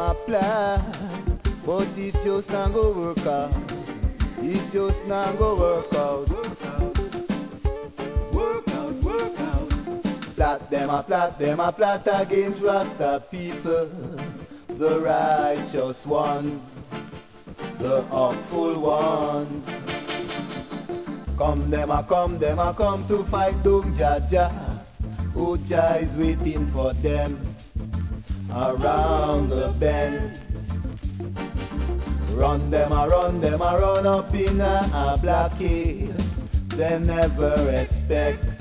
a plan, but it just not go work out. It just not go work out. Work out. Plot them a plot against Rasta people, the righteous ones, the awful ones. Come them a come to fight Doom Jaja, who Jah is waiting for them around the bend. Run them a run up in a blockade, they never expect